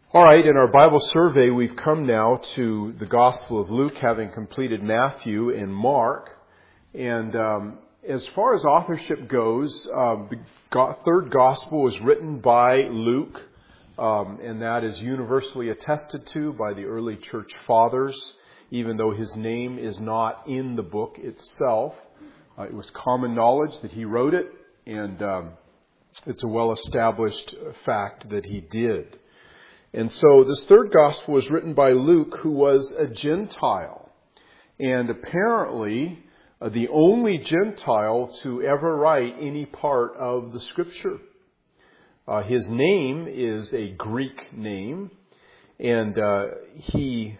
All right, in our Bible survey, we've come now to the Gospel of Luke, having completed Matthew and Mark. And as far as authorship goes, the third Gospel was written by Luke, and that is universally attested to by the early church fathers, even though his name is not in the book itself. It was common knowledge that he wrote it, and it's a well-established fact that he did. And so this third gospel was written by Luke, who was a Gentile, and apparently the only Gentile to ever write any part of the Scripture. His name is a Greek name, and he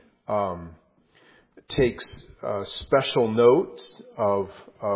takes special note of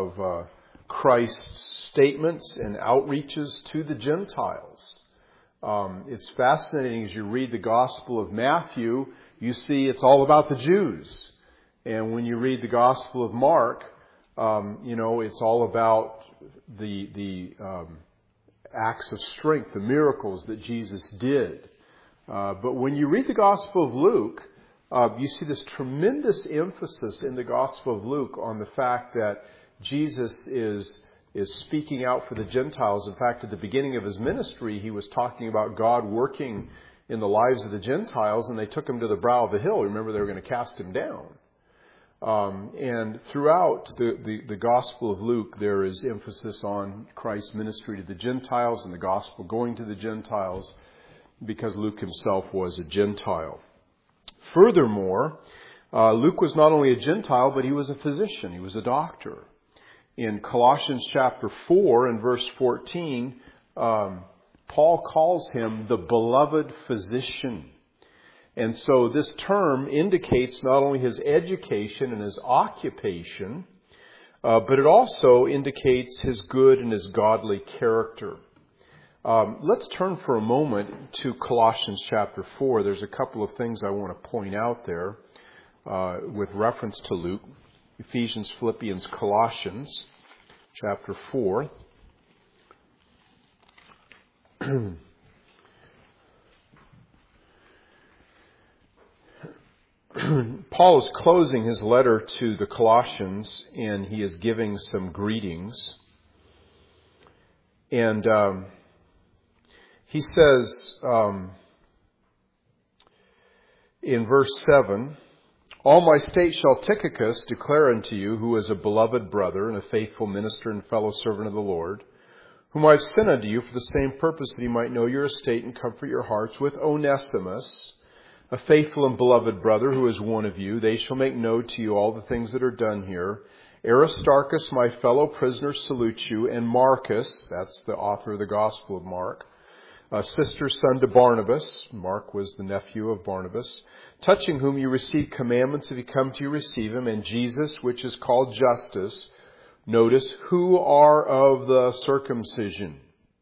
Christ's statements and outreaches to the Gentiles. It's fascinating as you read the Gospel of Matthew, you see it's all about the Jews. And when you read the Gospel of Mark, it's all about the acts of strength, the miracles that Jesus did. But when you read the Gospel of Luke, you see this tremendous emphasis in the Gospel of Luke on the fact that Jesus is speaking out for the Gentiles. In fact, at the beginning of his ministry, he was talking about God working in the lives of the Gentiles, and they took him to the brow of the hill. Remember, they were going to cast him down. And throughout the Gospel of Luke, there is emphasis on Christ's ministry to the Gentiles and the Gospel going to the Gentiles, because Luke himself was a Gentile. Furthermore, Luke was not only a Gentile, but he was a physician. He was a doctor. In Colossians chapter 4 and verse 14, Paul calls him the beloved physician. And so this term indicates not only his education and his occupation, but it also indicates his good and his godly character. Let's turn for a moment to Colossians chapter 4. There's a couple of things I want to point out there with reference to Luke. Ephesians, Philippians, Colossians, chapter 4. Paul is closing his letter to the Colossians, and he is giving some greetings. And he says in verse 7, "All my state shall Tychicus declare unto you, who is a beloved brother and a faithful minister and fellow servant of the Lord, whom I have sent unto you for the same purpose, that he might know your estate and comfort your hearts, with Onesimus, a faithful and beloved brother, who is one of you. They shall make known to you all the things that are done here. Aristarchus, my fellow prisoner, salutes you, and Marcus," that's the author of the Gospel of Mark, "a sister's son to Barnabas," Mark was the nephew of Barnabas, "touching whom you receive commandments, if you come to you receive him, and Jesus, which is called Justus," notice, "who are of the circumcision."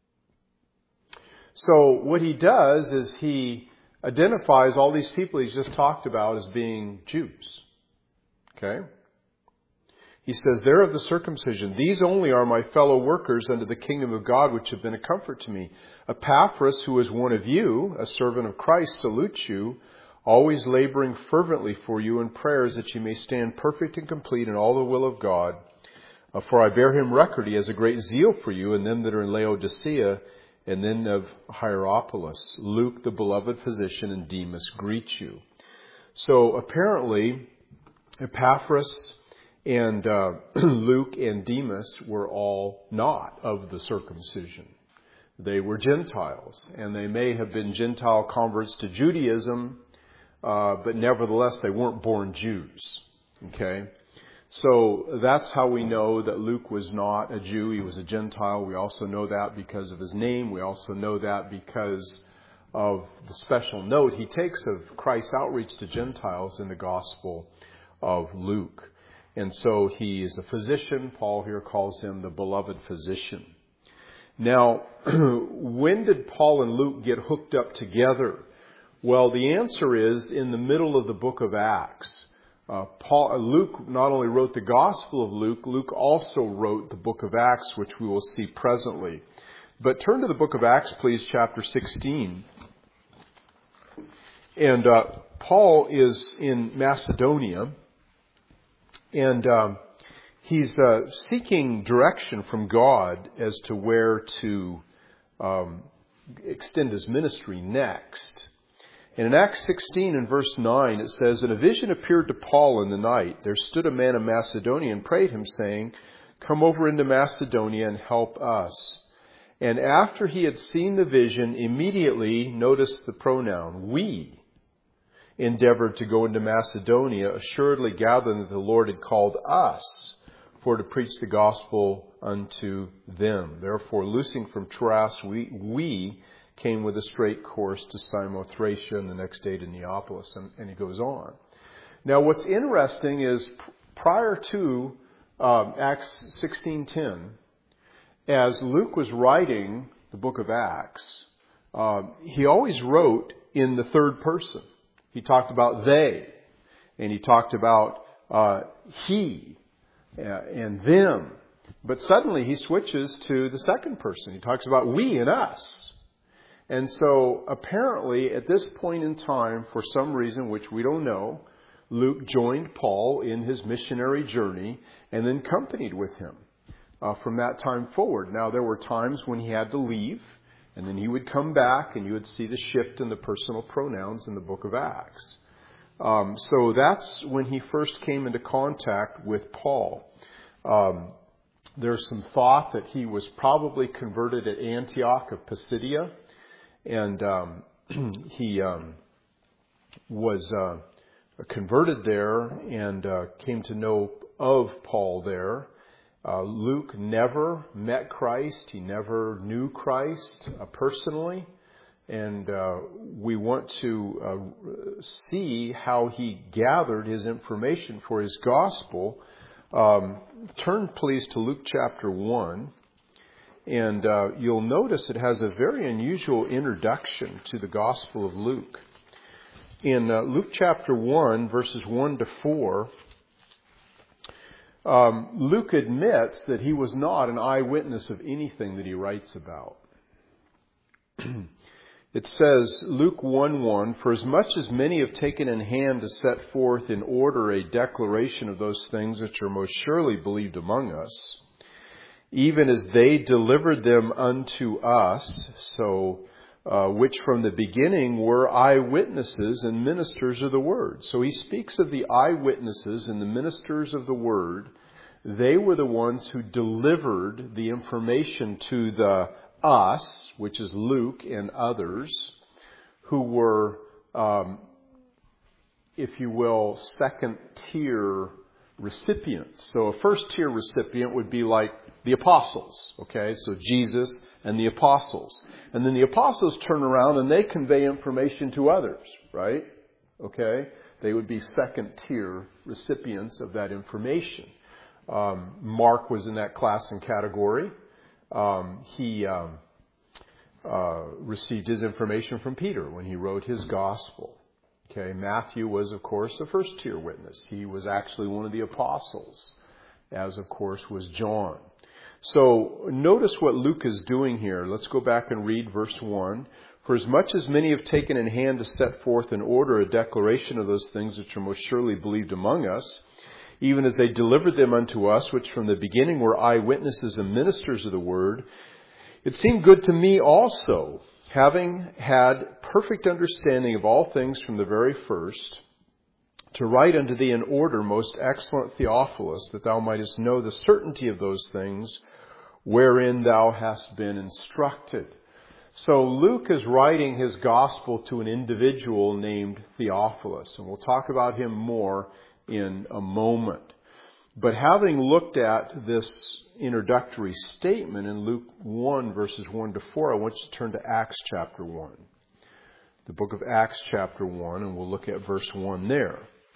So what he does is he identifies all these people he's just talked about as being Jews. Okay? He says, "They're of the circumcision. These only are my fellow workers unto the kingdom of God, which have been a comfort to me. Epaphras, who is one of you, a servant of Christ, salutes you, always laboring fervently for you in prayers, that you may stand perfect and complete in all the will of God. For I bear him record, he has a great zeal for you, and them that are in Laodicea, and then of Hierapolis. Luke, the beloved physician, and Demas greet you." So apparently, Epaphras and Luke and Demas were all not of the circumcision. They were Gentiles, and they may have been Gentile converts to Judaism, but nevertheless they weren't born Jews. Okay? So that's how we know that Luke was not a Jew. He was a Gentile. We also know that because of his name. We also know that because of the special note he takes of Christ's outreach to Gentiles in the Gospel of Luke. And so he is a physician. Paul here calls him the beloved physician. Now, when did Paul and Luke get hooked up together? Well, the answer is in the middle of the book of Acts. Luke not only wrote the Gospel of Luke, Luke also wrote the book of Acts, which we will see presently. But turn to the book of Acts, please, chapter 16. And Paul is in Macedonia, and he's seeking direction from God as to where to extend his ministry next. And in Acts 16 and verse 9 it says, "And a vision appeared to Paul in the night. There stood a man of Macedonia and prayed him, saying, 'Come over into Macedonia and help us.' And after he had seen the vision, immediately," notice the pronoun, "we endeavored to go into Macedonia, assuredly gathering that the Lord had called us for to preach the gospel unto them. Therefore, loosing from Troas, we came with a straight course to Samothracia, and the next day to Neapolis." And he goes on. Now, what's interesting is prior to Acts 16:10, as Luke was writing the book of Acts, he always wrote in the third person. He talked about they, and he talked about he and them. But suddenly he switches to the second person. He talks about we and us. And so apparently at this point in time, for some reason which we don't know, Luke joined Paul in his missionary journey and then accompanied with him from that time forward. Now, there were times when he had to leave, and then he would come back, and you would see the shift in the personal pronouns in the book of Acts. So that's when he first came into contact with Paul. There's some thought that he was probably converted at Antioch of Pisidia, and he was converted there and came to know of Paul there. Luke never met Christ. He never knew Christ personally. And we want to see how he gathered his information for his gospel. Turn, please, to Luke chapter 1. And you'll notice it has a very unusual introduction to the Gospel of Luke. In Luke chapter 1, verses 1 to 4, Luke admits that he was not an eyewitness of anything that he writes about. It says, Luke 1:1, "For as much as many have taken in hand to set forth in order a declaration of those things which are most surely believed among us, even as they delivered them unto us, so which from the beginning were eyewitnesses and ministers of the word." So he speaks of the eyewitnesses and the ministers of the word. They were the ones who delivered the information to the us, which is Luke and others, who were, if you will, second-tier recipients. So a first-tier recipient would be like the apostles, okay? So Jesus and the apostles. And then the apostles turn around and they convey information to others, right? Okay? They would be second-tier recipients of that information. Mark was in that class and category. He received his information from Peter when he wrote his gospel. Okay, Matthew was, of course, a first-tier witness. He was actually one of the apostles, as, of course, was John. So notice what Luke is doing here. Let's go back and read verse 1. "For as much as many have taken in hand to set forth in order a declaration of those things which are most surely believed among us, even as they delivered them unto us, which from the beginning were eyewitnesses and ministers of the word, it seemed good to me also, having had perfect understanding of all things from the very first, to write unto thee in order, most excellent Theophilus, that thou mightest know the certainty of those things wherein thou hast been instructed." So Luke is writing his gospel to an individual named Theophilus, and we'll talk about him more in a moment. But having looked at this introductory statement in Luke 1, verses 1 to 4, I want you to turn to Acts chapter 1. The book of Acts chapter 1, and we'll look at verse 1 there.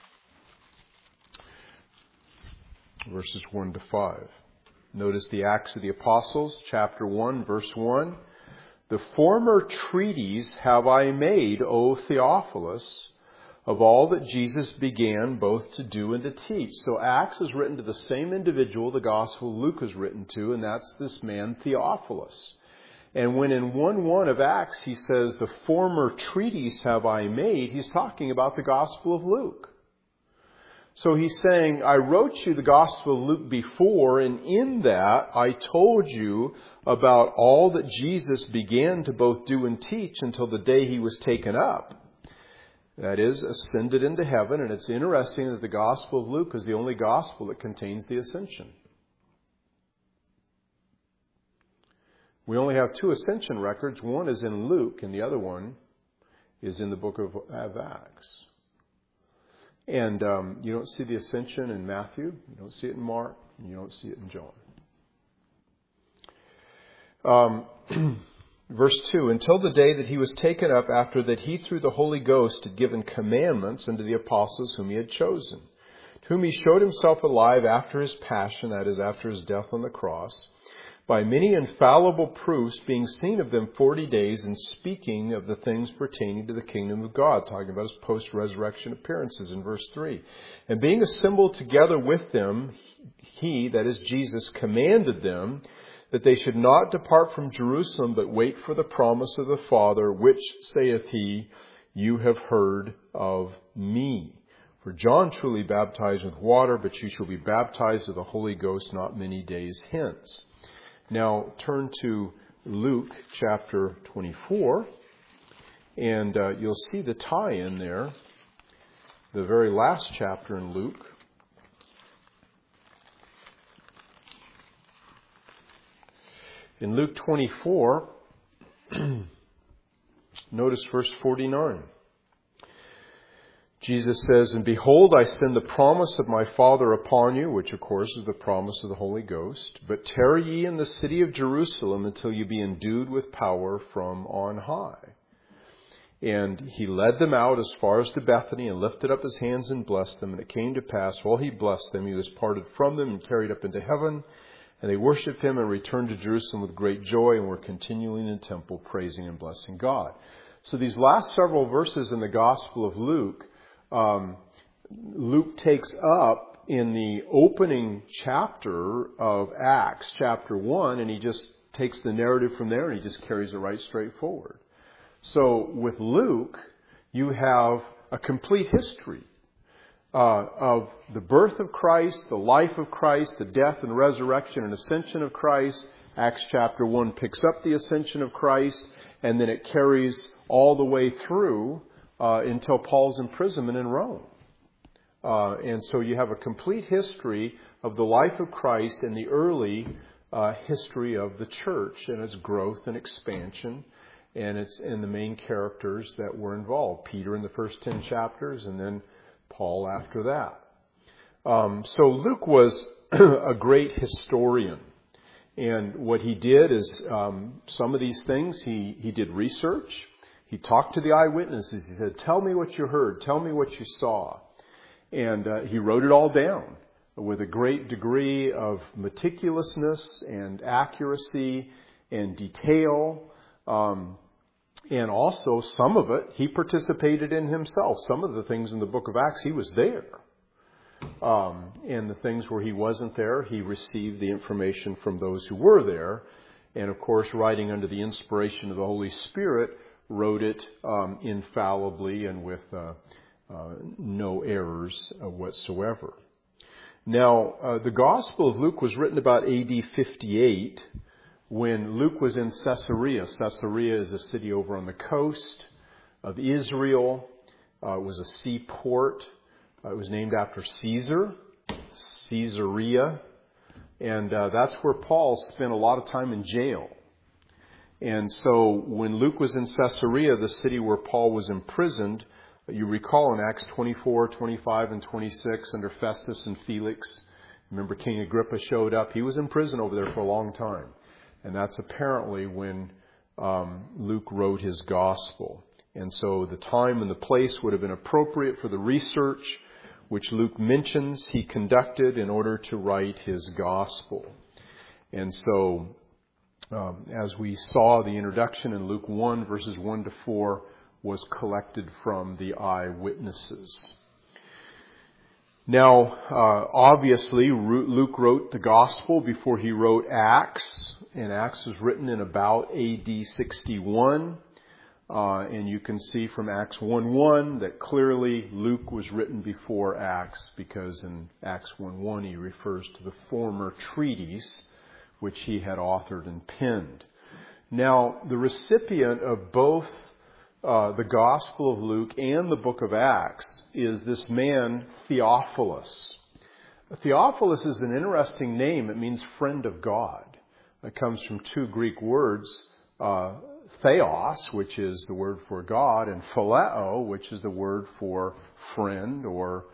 Verses 1 to 5. Notice the Acts of the Apostles, chapter 1, verse 1. "The former treatise have I made, O Theophilus, of all that Jesus began both to do and to teach." So Acts is written to the same individual the Gospel of Luke is written to, and that's this man Theophilus. And when in 1:1 of Acts he says, the former treatise have I made, he's talking about the Gospel of Luke. So he's saying, I wrote you the Gospel of Luke before, and in that I told you about all that Jesus began to both do and teach until the day he was taken up. That is, ascended into heaven. And it's interesting that the Gospel of Luke is the only Gospel that contains the ascension. We only have 2 ascension records. One is in Luke, and the other one is in the book of Acts. And you don't see the ascension in Matthew, you don't see it in Mark, and you don't see it in John. Verse 2, until the day that he was taken up, after that he through the Holy Ghost had given commandments unto the apostles whom he had chosen, to whom he showed himself alive after his passion, that is, after his death on the cross, by many infallible proofs, being seen of them 40 days, and speaking of the things pertaining to the kingdom of God, talking about his post-resurrection appearances in verse 3. And being assembled together with them, he, that is Jesus, commanded them that they should not depart from Jerusalem, but wait for the promise of the Father, which, saith he, you have heard of me. For John truly baptized with water, but you shall be baptized with the Holy Ghost not many days hence. Now turn to Luke chapter 24, and you'll see the tie-in there, the very last chapter in Luke. In Luke 24, notice verse 49. Jesus says, and behold, I send the promise of my Father upon you, which of course is the promise of the Holy Ghost. But tarry ye in the city of Jerusalem until you be endued with power from on high. And he led them out as far as to Bethany, and lifted up his hands and blessed them. And it came to pass, while he blessed them, he was parted from them and carried up into heaven. And they worshipped him and returned to Jerusalem with great joy, and were continually in the temple praising and blessing God. So these last several verses in the Gospel of Luke, Luke takes up in the opening chapter of Acts, chapter 1, and he just takes the narrative from there and he just carries it right straight forward. So with Luke, you have a complete history of the birth of Christ, the life of Christ, the death and resurrection and ascension of Christ. Acts chapter 1 picks up the ascension of Christ, and then it carries all the way through until Paul's imprisonment in Rome. And so you have a complete history of the life of Christ and the early history of the church and its growth and expansion, and the main characters that were involved. Peter in the first 10 chapters, and then Paul after that. So Luke was a great historian. And what he did is some of these things, he did research. He talked to the eyewitnesses. He said, tell me what you heard. Tell me what you saw. And he wrote it all down with a great degree of meticulousness and accuracy and detail. And also, some of it, he participated in himself. Some of the things in the book of Acts, he was there. And the things where he wasn't there, he received the information from those who were there. And of course, writing under the inspiration of the Holy Spirit, wrote it infallibly and with no errors whatsoever. Now, the Gospel of Luke was written about AD 58 when Luke was in Caesarea. Caesarea is a city over on the coast of Israel. It was a seaport. It was named after Caesar, Caesarea. And that's where Paul spent a lot of time in jail. And so when Luke was in Caesarea, the city where Paul was imprisoned, you recall in Acts 24, 25, and 26 under Festus and Felix, remember King Agrippa showed up. He was in prison over there for a long time. And that's apparently when Luke wrote his gospel. And so the time and the place would have been appropriate for the research which Luke mentions he conducted in order to write his gospel. And so as we saw, the introduction in Luke 1, verses 1 to 4, was collected from the eyewitnesses. Now, obviously, Luke wrote the Gospel before he wrote Acts, and Acts was written in about AD 61. And you can see from Acts 1:1 that clearly Luke was written before Acts, because in Acts 1:1 he refers to the former treatise which he had authored and penned. Now, the recipient of both the Gospel of Luke and the book of Acts is this man, Theophilus. Theophilus is an interesting name. It means friend of God. It comes from two Greek words, theos, which is the word for God, and phileo, which is the word for friend, or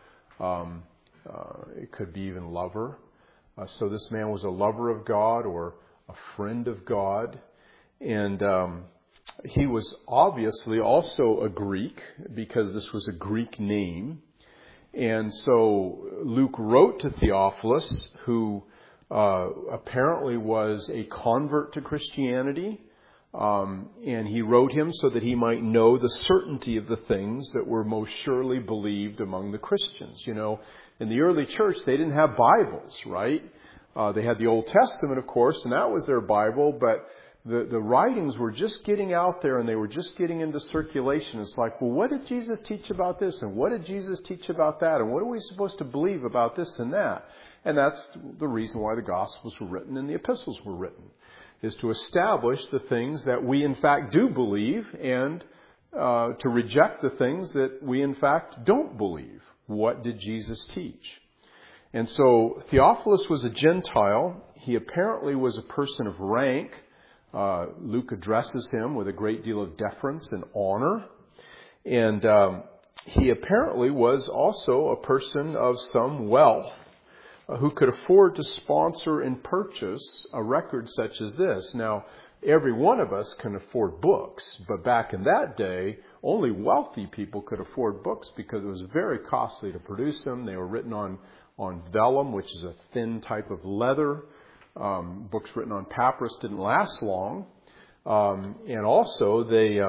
it could be even lover. So this man was a lover of God or a friend of God. And he was obviously also a Greek, because this was a Greek name. And so Luke wrote to Theophilus, who apparently was a convert to Christianity. And he wrote him so that he might know the certainty of the things that were most surely believed among the Christians. You know, in the early church, they didn't have Bibles, right? They had the Old Testament, of course, and that was their Bible, but the writings were just getting out there and they were just getting into circulation. It's like, well, what did Jesus teach about this? And what did Jesus teach about that? And what are we supposed to believe about this and that? And that's the reason why the Gospels were written and the epistles were written, is to establish the things that we in fact do believe and to reject the things that we in fact don't believe. What did Jesus teach? And so Theophilus was a Gentile. He apparently was a person of rank. Luke addresses him with a great deal of deference and honor. And he apparently was also a person of some wealth, who could afford to sponsor and purchase a record such as this. Now, every one of us can afford books, but back in that day, only wealthy people could afford books because it was very costly to produce them. They were written on vellum, which is a thin type of leather. Books written on papyrus didn't last long. And also they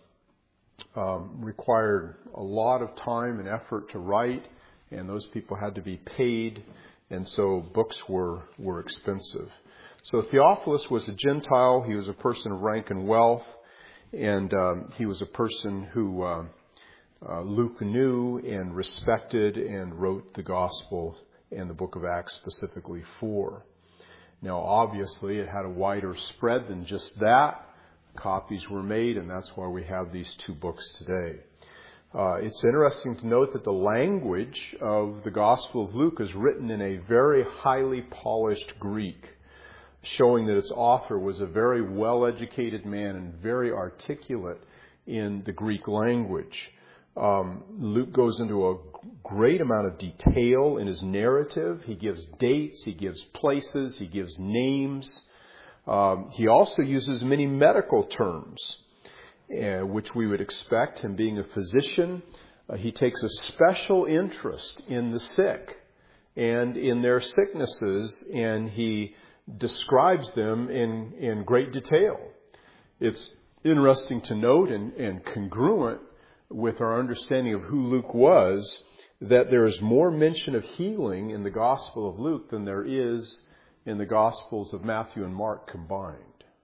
required a lot of time and effort to write, and those people had to be paid. And so books were expensive. So Theophilus was a Gentile. He was a person of rank and wealth. And he was a person who Luke knew and respected and wrote the Gospel and the book of Acts specifically for. Now, obviously, it had a wider spread than just that. Copies were made, and that's why we have these two books today. It's interesting to note that the language of the Gospel of Luke is written in a very highly polished Greek, showing that its author was a very well-educated man and very articulate in the Greek language. Luke goes into a great amount of detail in his narrative. He gives dates, he gives places, he gives names. He also uses many medical terms, which we would expect. Him being a physician, he takes a special interest in the sick and in their sicknesses, and he describes them in great detail. It's interesting to note and congruent with our understanding of who Luke was, that there is more mention of healing in the Gospel of Luke than there is in the Gospels of Matthew and Mark combined.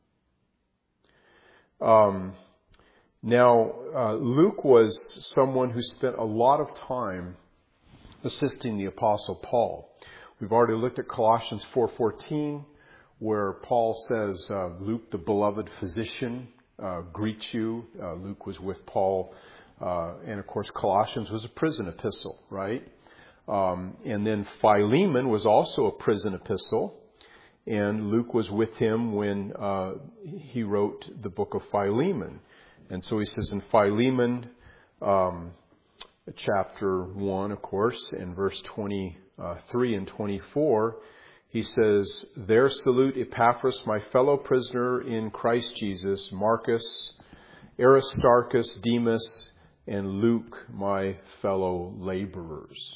Now, Luke was someone who spent a lot of time assisting the Apostle Paul. We've already looked at Colossians 4:14, where Paul says, Luke, the beloved physician, greets you. Luke was with Paul. And of course, Colossians was a prison epistle, right? And then Philemon was also a prison epistle. And Luke was with him when he wrote the book of Philemon. And so he says in Philemon, chapter 1, of course, in verse 23 and 24, he says, "There salute Epaphras, my fellow prisoner in Christ Jesus, Marcus, Aristarchus, Demas, and Luke, my fellow laborers."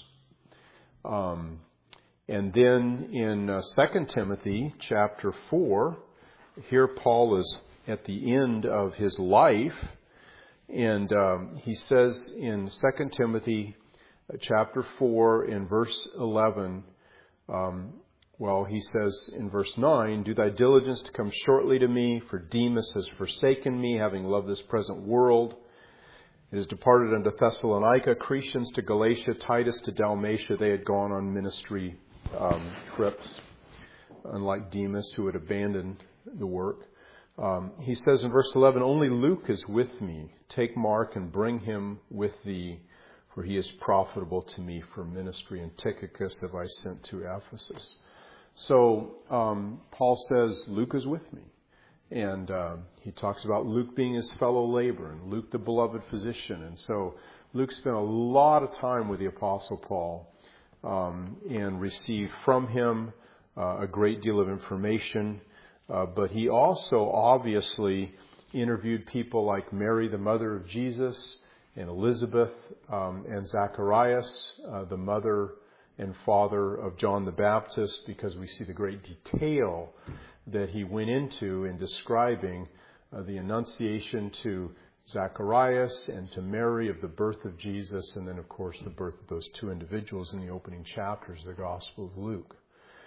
And then in 2 Timothy chapter 4, here Paul is at the end of his life, and he says in 2 Timothy chapter 4 in verse 11, Well, he says in verse 9, do thy diligence to come shortly to me, for Demas has forsaken me, having loved this present world. It has departed unto Thessalonica, Cretans to Galatia, Titus to Dalmatia. They had gone on ministry trips, unlike Demas, who had abandoned the work. He says in verse 11, only Luke is with me. Take Mark and bring him with thee, for he is profitable to me for ministry. And Tychicus have I sent to Ephesus. So Paul says, Luke is with me. And he talks about Luke being his fellow laborer and Luke the beloved physician. And so Luke spent a lot of time with the Apostle Paul and received from him a great deal of information. But he also obviously interviewed people like Mary, the mother of Jesus, and Elizabeth and Zacharias, the mother and father of John the Baptist, because we see the great detail that he went into in describing the Annunciation to Zacharias and to Mary of the birth of Jesus, and then, of course, the birth of those two individuals in the opening chapters of the Gospel of Luke.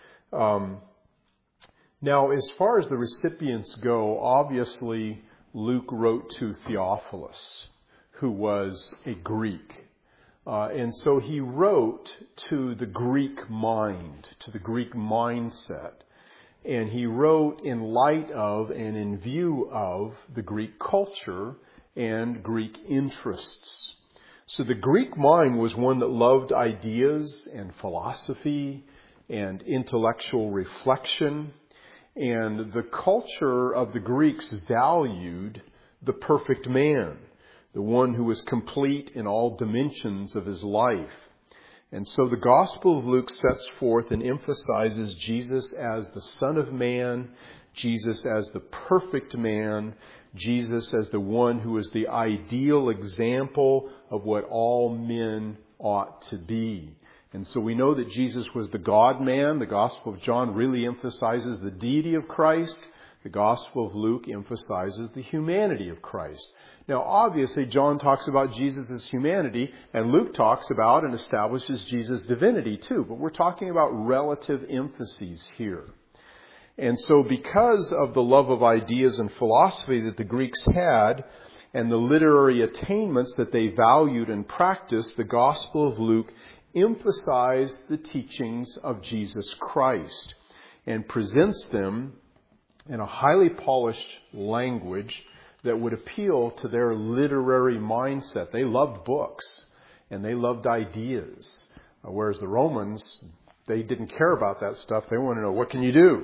Now, as far as the recipients go, obviously Luke wrote to Theophilus, who was a Greek. And so he wrote to the Greek mind, to the Greek mindset. And he wrote in light of and in view of the Greek culture and Greek interests. So the Greek mind was one that loved ideas and philosophy and intellectual reflection. And the culture of the Greeks valued the perfect man, the one who was complete in all dimensions of his life. And so the Gospel of Luke sets forth and emphasizes Jesus as the Son of Man, Jesus as the perfect man, Jesus as the one who is the ideal example of what all men ought to be. And so we know that Jesus was the God-man. The Gospel of John really emphasizes the deity of Christ. The Gospel of Luke emphasizes the humanity of Christ. Now, obviously, John talks about Jesus' humanity, and Luke talks about and establishes Jesus' divinity too. But we're talking about relative emphases here. And so because of the love of ideas and philosophy that the Greeks had, and the literary attainments that they valued and practiced, the Gospel of Luke emphasized the teachings of Jesus Christ and presents them in a highly polished language that would appeal to their literary mindset. They loved books and they loved ideas, whereas the Romans, they didn't care about that stuff. They wanted to know, what can you do?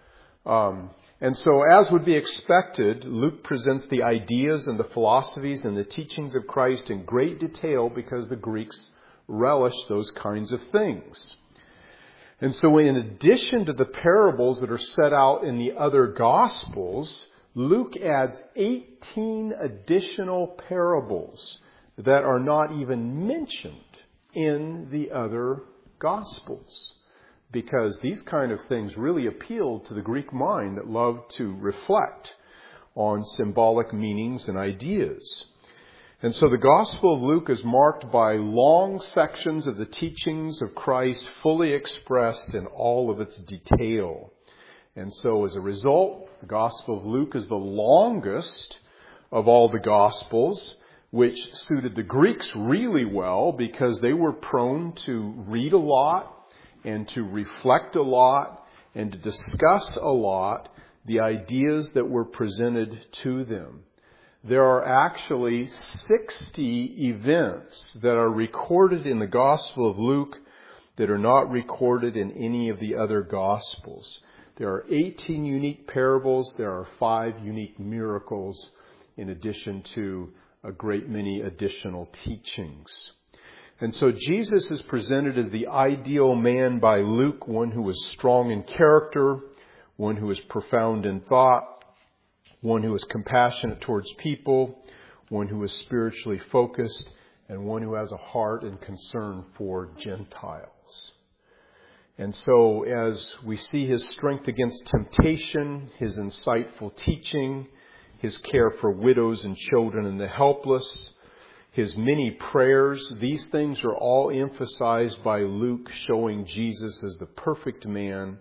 And so, as would be expected, Luke presents the ideas and the philosophies and the teachings of Christ in great detail because the Greeks relished those kinds of things. And so in addition to the parables that are set out in the other Gospels, Luke adds 18 additional parables that are not even mentioned in the other Gospels, because these kind of things really appealed to the Greek mind that loved to reflect on symbolic meanings and ideas. And so the Gospel of Luke is marked by long sections of the teachings of Christ fully expressed in all of its detail. And so as a result, the Gospel of Luke is the longest of all the Gospels, which suited the Greeks really well because they were prone to read a lot and to reflect a lot and to discuss a lot the ideas that were presented to them. There are actually 60 events that are recorded in the Gospel of Luke that are not recorded in any of the other Gospels. There are 18 unique parables. There are 5 unique miracles in addition to a great many additional teachings. And so Jesus is presented as the ideal man by Luke, one who is strong in character, one who is profound in thought, one who is compassionate towards people, one who is spiritually focused, and one who has a heart and concern for Gentiles. And so as we see his strength against temptation, his insightful teaching, his care for widows and children and the helpless, his many prayers, these things are all emphasized by Luke, showing Jesus as the perfect man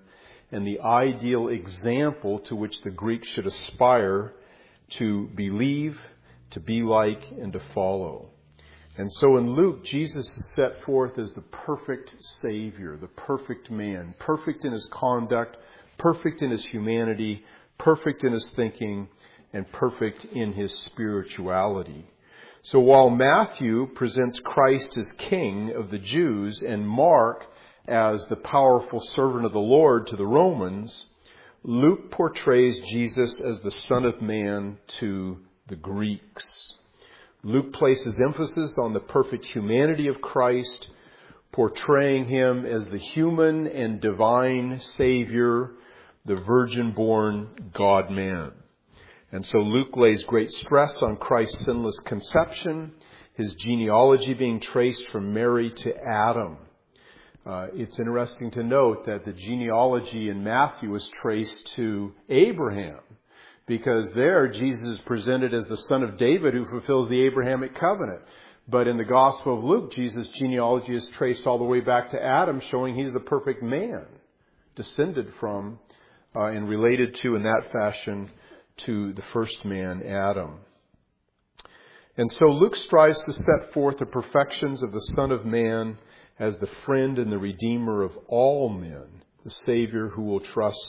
and the ideal example to which the Greeks should aspire to believe, to be like, and to follow. And so in Luke, Jesus is set forth as the perfect Savior, the perfect man, perfect in his conduct, perfect in his humanity, perfect in his thinking, and perfect in his spirituality. So while Matthew presents Christ as King of the Jews and Mark as the powerful servant of the Lord to the Romans, Luke portrays Jesus as the Son of Man to the Greeks. Luke places emphasis on the perfect humanity of Christ, portraying him as the human and divine Savior, the virgin-born God-man. And so Luke lays great stress on Christ's sinless conception, his genealogy being traced from Mary to Adam. It's interesting to note that the genealogy in Matthew is traced to Abraham, because there Jesus is presented as the son of David who fulfills the Abrahamic covenant. But in the Gospel of Luke, Jesus' genealogy is traced all the way back to Adam, showing he's the perfect man, descended from and related to in that fashion to the first man, Adam. And so Luke strives to set forth the perfections of the Son of Man as the friend and the Redeemer of all men, the Savior who will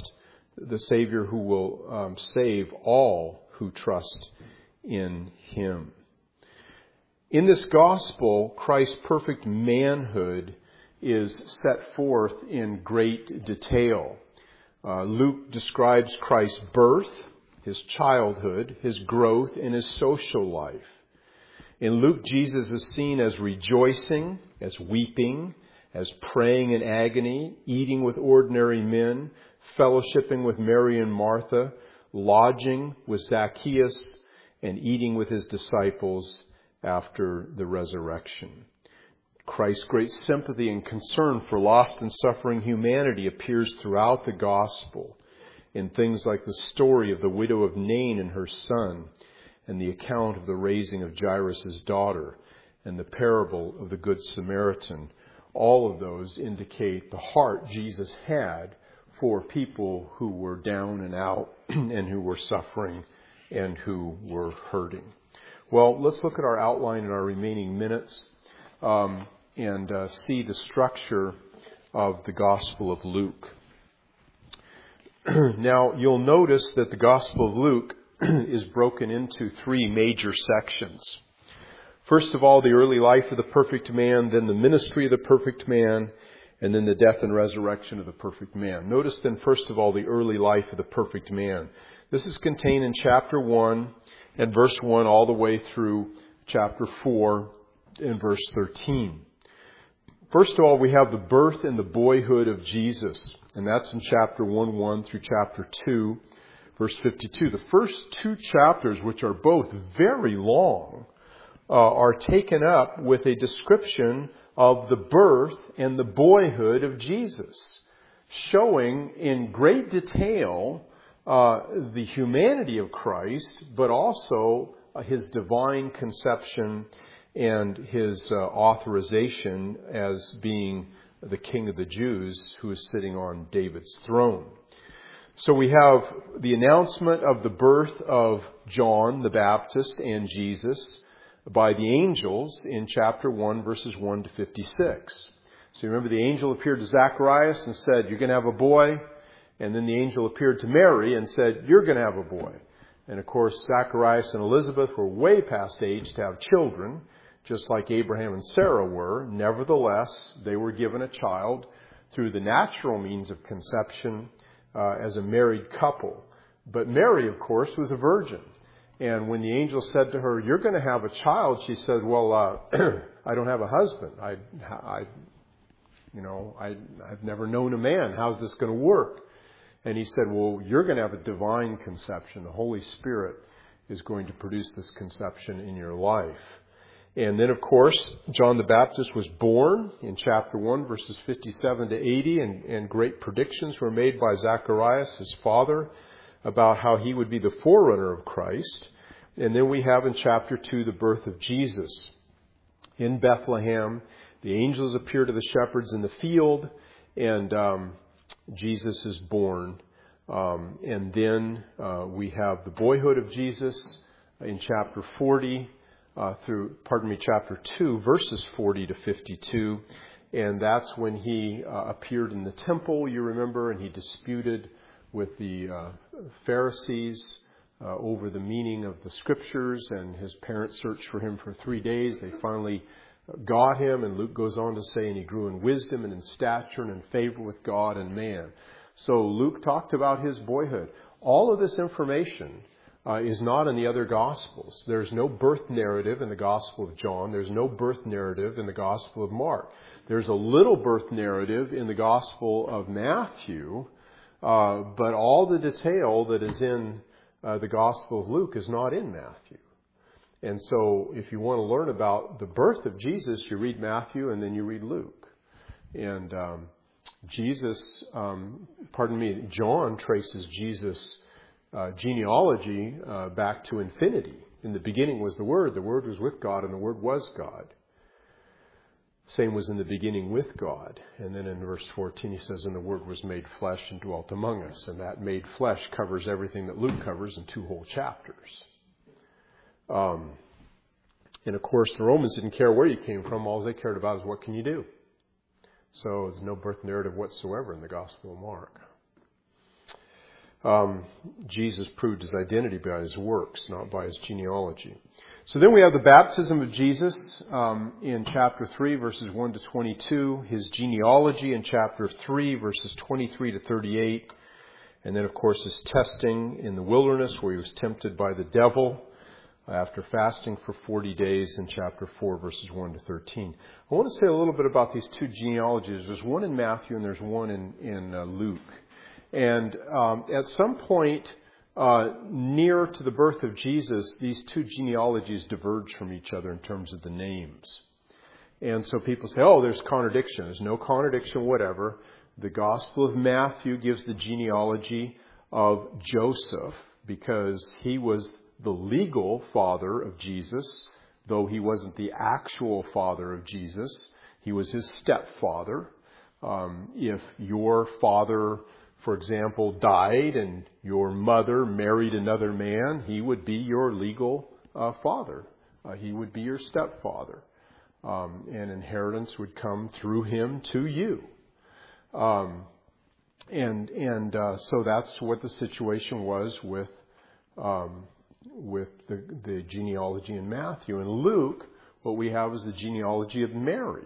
save all who trust in him. In this gospel, Christ's perfect manhood is set forth in great detail. Luke describes Christ's birth, his childhood, his growth, and his social life. In Luke, Jesus is seen as rejoicing, as weeping, as praying in agony, eating with ordinary men, fellowshipping with Mary and Martha, lodging with Zacchaeus, and eating with his disciples after the resurrection. Christ's great sympathy and concern for lost and suffering humanity appears throughout the gospel in things like the story of the widow of Nain and her son, and the account of the raising of Jairus' daughter, and the parable of the Good Samaritan. All of those indicate the heart Jesus had for people who were down and out and who were suffering and who were hurting. Well, let's look at our outline in our remaining minutes and see the structure of the Gospel of Luke. Now, you'll notice that the Gospel of Luke is broken into three major sections. First of all, the early life of the perfect man, then the ministry of the perfect man, and then the death and resurrection of the perfect man. Notice then, first of all, the early life of the perfect man. This is contained in chapter 1 and verse 1 all the way through chapter 4 and verse 13. First of all, we have the birth and the boyhood of Jesus, and that's in chapter 1 through chapter 2, verse 52. The first two chapters, which are both very long, are taken up with a description of the birth and the boyhood of Jesus, showing in great detail the humanity of Christ, but also his divine conception and his authorization as being the King of the Jews who is sitting on David's throne. So we have the announcement of the birth of John the Baptist and Jesus by the angels in chapter 1, verses 1 to 56. So you remember the angel appeared to Zacharias and said, "You're going to have a boy." And then the angel appeared to Mary and said, "You're going to have a boy." And of course, Zacharias and Elizabeth were way past age to have children, just like Abraham and Sarah were. Nevertheless, they were given a child through the natural means of conception as a married couple. But Mary, of course, was a virgin. And when the angel said to her, "You're going to have a child," she said, "Well, I don't have a husband. I've never known a man. How's this going to work?" And he said, "Well, you're going to have a divine conception. The Holy Spirit is going to produce this conception in your life." And then, of course, John the Baptist was born in chapter 1, verses 57 to 80, and great predictions were made by Zacharias, his father, about how he would be the forerunner of Christ. And then we have in chapter 2 the birth of Jesus. In Bethlehem, the angels appear to the shepherds in the field, and Jesus is born. And then we have the boyhood of Jesus in chapter 40 chapter 2, verses 40 to 52. And that's when he appeared in the temple, you remember, and he disputed with the Pharisees over the meaning of the scriptures, and his parents searched for him for 3 days. They finally got him, and Luke goes on to say, and he grew in wisdom and in stature and in favor with God and man. So Luke talked about his boyhood. All of this information is not in the other Gospels. There's no birth narrative in the Gospel of John. There's no birth narrative in the Gospel of Mark. There's a little birth narrative in the Gospel of Matthew, but all the detail that is in the Gospel of Luke is not in Matthew. And so if you want to learn about the birth of Jesus, you read Matthew and then you read Luke. And John traces Jesus' genealogy back to infinity. In the beginning was the Word was with God, and the Word was God. Same was in the beginning with God. And then in verse 14 he says, and the Word was made flesh and dwelt among us. And that made flesh covers everything that Luke covers in 2 whole chapters. And of course the Romans didn't care where you came from. All they cared about is what can you do. So there's no birth narrative whatsoever in the Gospel of Mark. Jesus proved his identity by his works, not by his genealogy. So then we have the baptism of Jesus in chapter 3, verses 1 to 22. His genealogy in chapter 3, verses 23 to 38. And then, of course, his testing in the wilderness where he was tempted by the devil after fasting for 40 days in chapter 4, verses 1 to 13. I want to say a little bit about these 2 genealogies. There's one in Matthew and there's one in Luke. And at some point near to the birth of Jesus, these 2 genealogies diverge from each other in terms of the names. And so people say, oh, there's contradiction. There's no contradiction whatever. The Gospel of Matthew gives the genealogy of Joseph because he was the legal father of Jesus, though he wasn't the actual father of Jesus. He was his stepfather. If your father, for example, died and your mother married another man, he would be your legal father. He would be your stepfather. And inheritance would come through him to you. So that's what the situation was with the genealogy in Matthew. In Luke, what we have is the genealogy of Mary.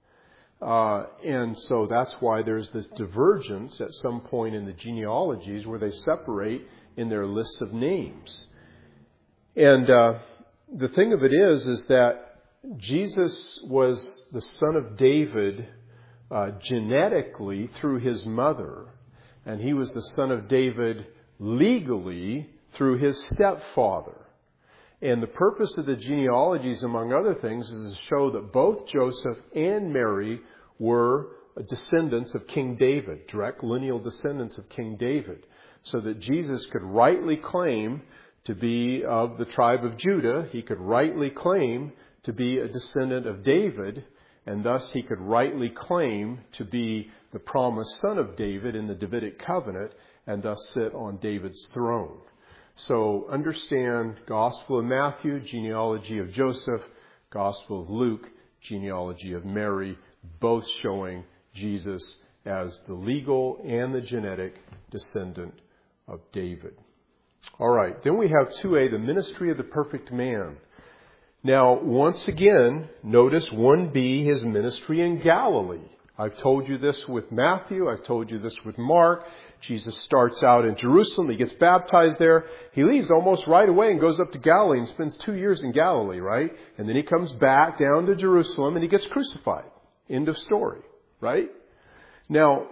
And so that's why there's this divergence at some point in the genealogies where they separate in their lists of names. And the thing of it is that Jesus was the son of David genetically through his mother, and he was the son of David legally through his stepfather. And the purpose of the genealogies, among other things, is to show that both Joseph and Mary were descendants of King David, direct lineal descendants of King David, so that Jesus could rightly claim to be of the tribe of Judah. He could rightly claim to be a descendant of David, and thus he could rightly claim to be the promised son of David in the Davidic covenant, and thus sit on David's throne. So understand Gospel of Matthew, genealogy of Joseph, Gospel of Luke, genealogy of Mary, both showing Jesus as the legal and the genetic descendant of David. All right, then we have 2a, the ministry of the perfect man. Now, once again, notice 1b, his ministry in Galilee. I've told you this with Matthew. I've told you this with Mark. Jesus starts out in Jerusalem. He gets baptized there. He leaves almost right away and goes up to Galilee and spends 2 years in Galilee, right? And then he comes back down to Jerusalem and he gets crucified. End of story, right? Now,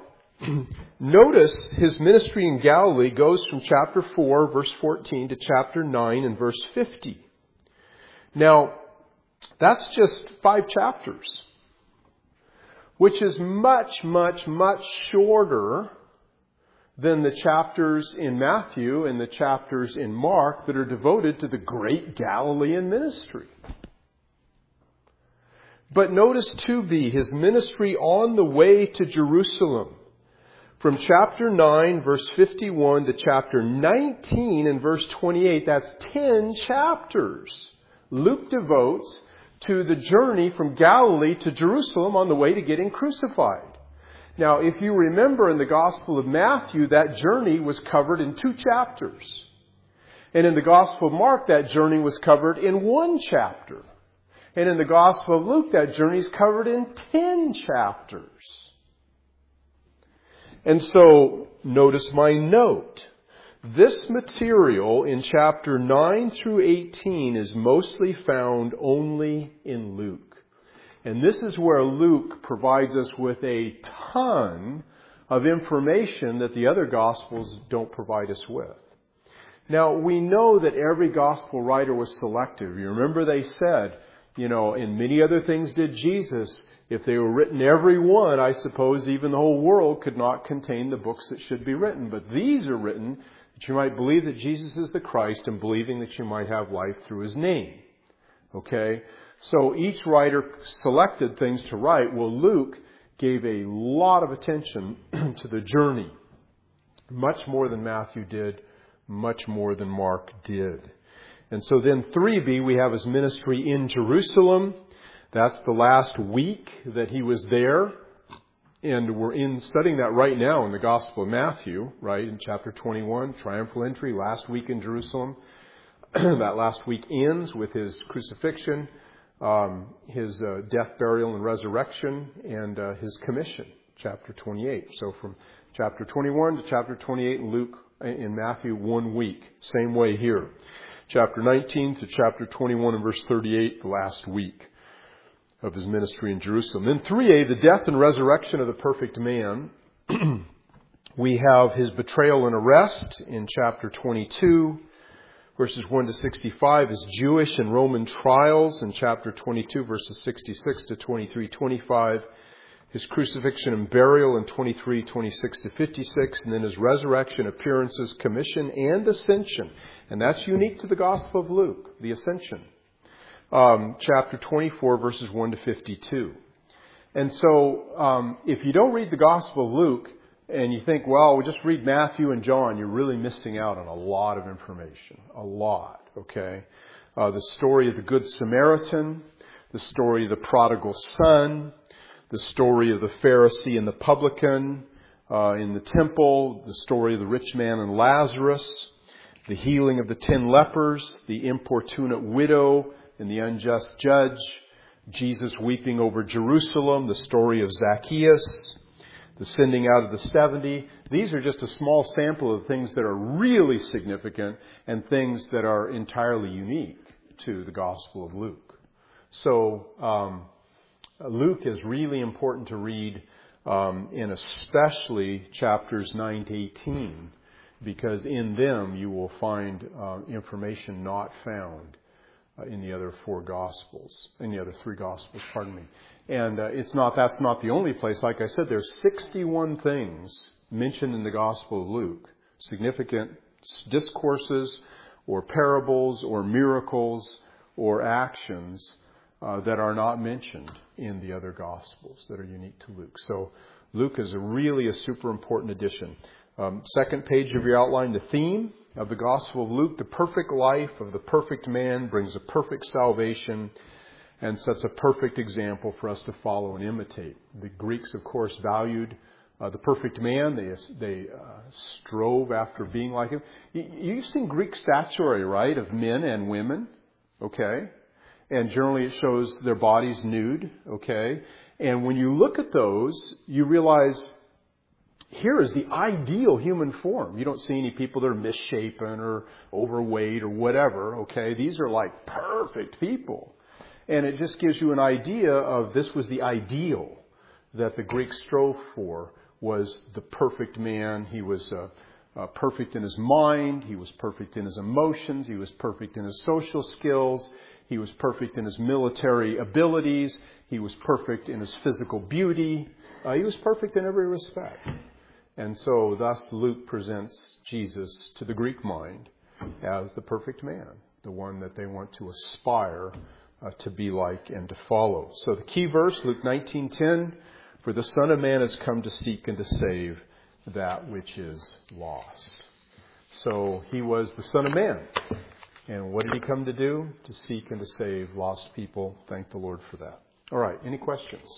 notice his ministry in Galilee goes from chapter 4, verse 14 to chapter 9 and verse 50. Now, that's just 5 chapters, which is much, much, much shorter than the chapters in Matthew and the chapters in Mark that are devoted to the great Galilean ministry. But notice 2b, his ministry on the way to Jerusalem. From chapter 9, verse 51 to chapter 19 and verse 28, that's 10 chapters. Luke devotes to the journey from Galilee to Jerusalem on the way to getting crucified. Now, if you remember in the Gospel of Matthew, that journey was covered in 2 chapters. And in the Gospel of Mark, that journey was covered in 1 chapter. And in the Gospel of Luke, that journey is covered in 10 chapters. And so, notice my note. This material in chapter 9 through 18 is mostly found only in Luke. And this is where Luke provides us with a ton of information that the other Gospels don't provide us with. Now, we know that every Gospel writer was selective. You remember they said, and many other things did Jesus. If they were written every one, I suppose even the whole world could not contain the books that should be written. But these are written that you might believe that Jesus is the Christ and believing that you might have life through His name. Okay? So each writer selected things to write. Well, Luke gave a lot of attention to the journey. Much more than Matthew did. Much more than Mark did. And so then 3b, we have His ministry in Jerusalem. That's the last week that He was there. And we're studying that right now in the Gospel of Matthew, right? In chapter 21, triumphal entry, last week in Jerusalem. That last week ends with His crucifixion, His death, burial, and resurrection, and His commission, chapter 28. So from chapter 21 to chapter 28 in Matthew, 1 week. Same way here. Chapter 19 to chapter 21 and verse 38, the last week of His ministry in Jerusalem. Then 3a, the death and resurrection of the perfect man. We have His betrayal and arrest in chapter 22, verses 1 to 65. His Jewish and Roman trials in chapter 22, verses 66 to 23-25. His crucifixion and burial in 23, 26 to 56. And then His resurrection, appearances, commission, and ascension. And that's unique to the Gospel of Luke, the ascension. Chapter 24, verses 1 to 52. And so, if you don't read the Gospel of Luke and you think, well, we'll just read Matthew and John, you're really missing out on a lot of information. A lot, okay? The story of the Good Samaritan, the story of the prodigal son, the story of the Pharisee and the publican in the temple, the story of the rich man and Lazarus, the healing of the 10 lepers, the importunate widow and the unjust judge, Jesus weeping over Jerusalem, the story of Zacchaeus, the sending out of the 70. These are just a small sample of things that are really significant and things that are entirely unique to the Gospel of Luke. So Luke is really important to read, and especially chapters 9 to 18, because in them you will find information not found in the other 4 Gospels, in the other 3 Gospels, pardon me. And that's not the only place. Like I said, there's 61 things mentioned in the Gospel of Luke, significant discourses or parables or miracles or actions that are not mentioned in the other Gospels that are unique to Luke. So Luke is really a super important addition. Second page of your outline, the theme of the Gospel of Luke, the perfect life of the perfect man brings a perfect salvation and sets a perfect example for us to follow and imitate. The Greeks, of course, valued the perfect man. They strove after being like him. You've seen Greek statuary, right, of men and women, okay? And generally it shows their bodies nude, okay? And when you look at those, you realize here is the ideal human form. You don't see any people that are misshapen or overweight or whatever, okay? These are like perfect people. And it just gives you an idea of this was the ideal that the Greeks strove for, was the perfect man. He was perfect in his mind. He was perfect in his emotions. He was perfect in his social skills. He was perfect in his military abilities. He was perfect in his physical beauty. He was perfect in every respect. And so thus Luke presents Jesus to the Greek mind as the perfect man, the one that they want to aspire to be like and to follow. So the key verse, Luke 19:10, for the Son of Man has come to seek and to save that which is lost. So he was the Son of Man. And what did he come to do? To seek and to save lost people. Thank the Lord for that. All right, any questions?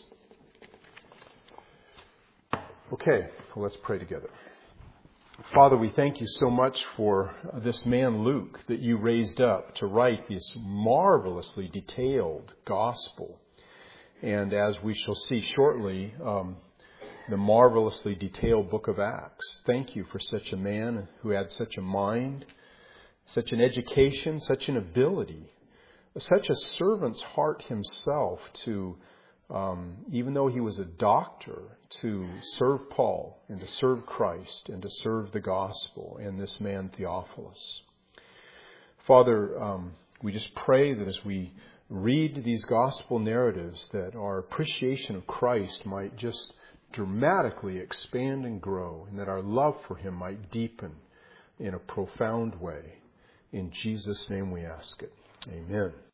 Okay, well, let's pray together. Father, we thank you so much for this man Luke that you raised up to write this marvelously detailed gospel. And as we shall see shortly, the marvelously detailed book of Acts. Thank you for such a man who had such a mind, such an education, such an ability, such a servant's heart himself to, even though he was a doctor, to serve Paul and to serve Christ and to serve the gospel and this man Theophilus. Father, we just pray that as we read these gospel narratives that our appreciation of Christ might just dramatically expand and grow, and that our love for him might deepen in a profound way. In Jesus' name we ask it. Amen.